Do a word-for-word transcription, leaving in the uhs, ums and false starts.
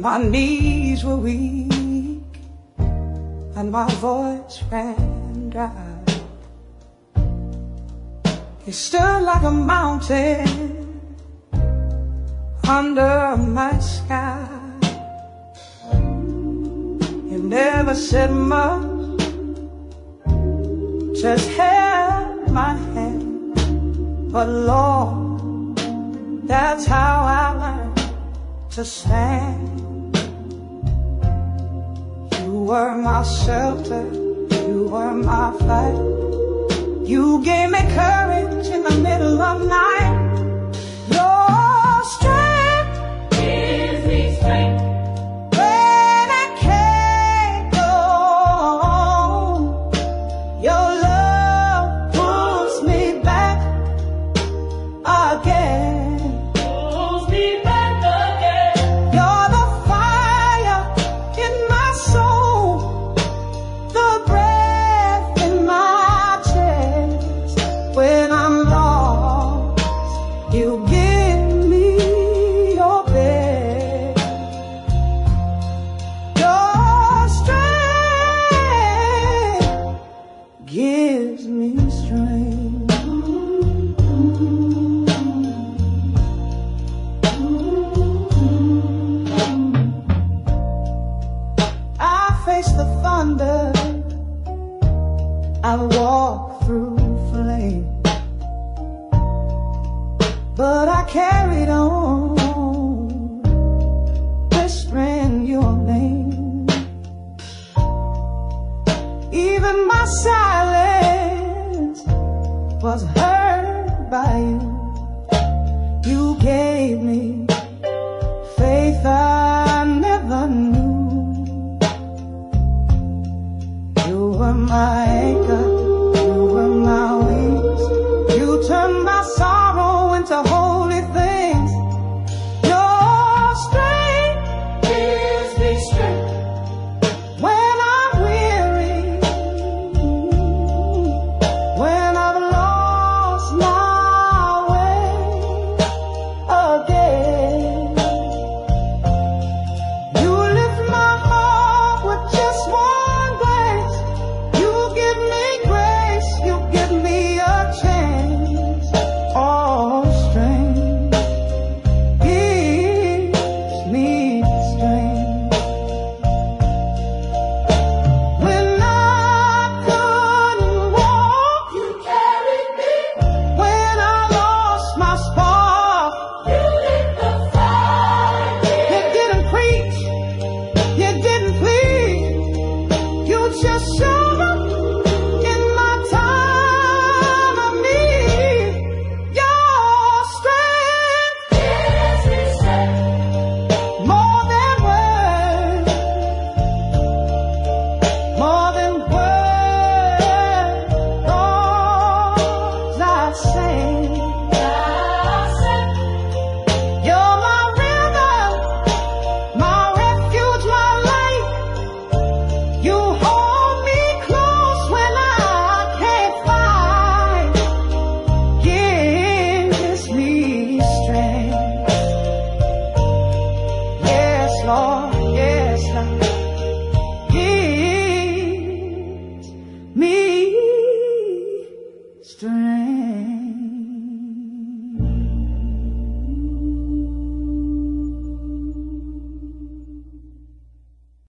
My knees were weak and my voice ran dry. You stood like a mountain under my sky. You never said much, just held my hand. But Lord, that's how I learned to stand. You were my shelter, you were my fight. You gave me courage in the middle of night. Your strength gives me strength when I can't go on. Your love pulls me back again. Pulls me back again. You're the fire in my soul, the breath in my chest. When I'm lost, you give me your best. Your strength gives me strength. I face the thunder, I walk through flame, but I carried on, whispering your name. Even my silence was heard by you. You gave me faith I never knew. You were my anchor